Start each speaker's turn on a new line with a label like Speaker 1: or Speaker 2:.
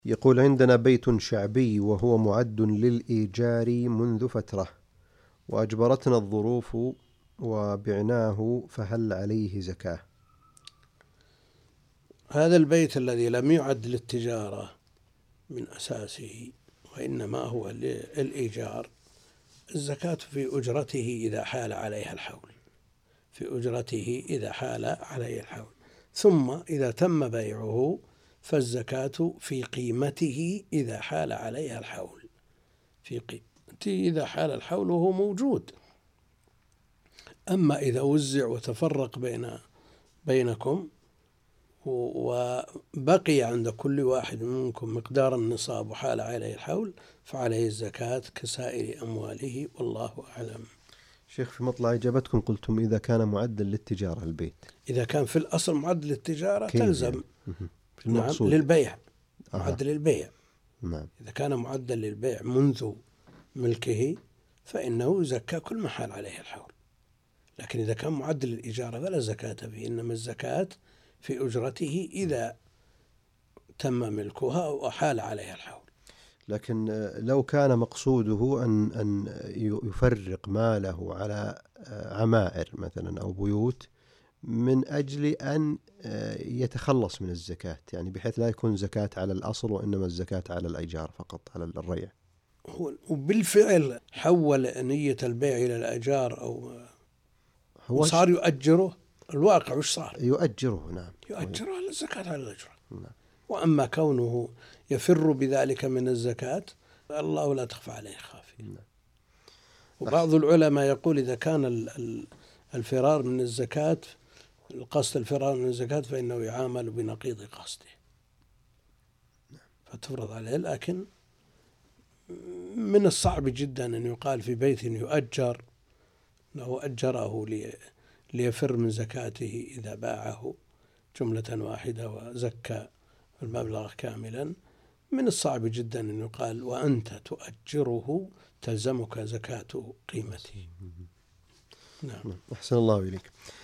Speaker 1: يقول: عندنا بيت شعبي وهو معد للإيجار منذ فترة، وأجبرتنا الظروف وبعناه، فهل عليه زكاة؟
Speaker 2: هذا البيت الذي لم يعد للتجارة من أساسه وإنما هو للإيجار، الزكاة في أجرته إذا حال عليها الحول، في أجرته إذا حال عليه الحول. ثم إذا تم بيعه فالزكاة في قيمته إذا حال عليها الحول، في قيمته إذا حال الحول وهو موجود. أما إذا وزع وتفرق بينكم وبقي عند كل واحد منكم مقدار النصاب وحال عليه الحول فعليه الزكاة كسائر أمواله، والله أعلم.
Speaker 1: شيخ، في مطلع إجابتكم قلتم إذا كان معدا للتجارة البيت.
Speaker 2: إذا كان في الأصل معد للتجارة تلزم
Speaker 1: يعني؟
Speaker 2: نعم للبيع، معد للبيع.
Speaker 1: نعم.
Speaker 2: إذا كان معدا للبيع منذ ملكه فإنه يزكى كل ما حال عليه الحول. لكن إذا كان معد للإجارة فلا زكاة فيه، إنما الزكاة في أجرته إذا تم ملكها وحال عليها الحول.
Speaker 1: لكن لو كان مقصوده أن يفرق ماله على عمائر مثلا أو بيوت من أجل أن يتخلص من الزكاة، يعني بحيث لا يكون زكاة على الأصل وإنما الزكاة على الإيجار فقط، على الريع.
Speaker 2: وبالفعل حول نية البيع إلى الأجار أو صار يؤجره. الواقع وش صار؟
Speaker 1: يؤجره. نعم،
Speaker 2: يؤجره على الزكاة على الأجرة.
Speaker 1: نعم.
Speaker 2: وأما كونه يفر بذلك من الزكاة الله لا تخفى عليه خافية.
Speaker 1: نعم.
Speaker 2: وبعض العلماء يقول إذا كان الفرار من الزكاة، القصد الفرار من الزكاة، فإنه يعامل بنقيض قصده فتفرض عليه. لكن من الصعب جدا أن يقال في بيت يؤجر له أجره ليفر من زكاته إذا باعه جملة واحدة وزكى المبلغ كاملا. من الصعب جدا أن يقال وأنت تؤجره تلزمك زكاة قيمته. نعم.
Speaker 1: أحسن الله إليك.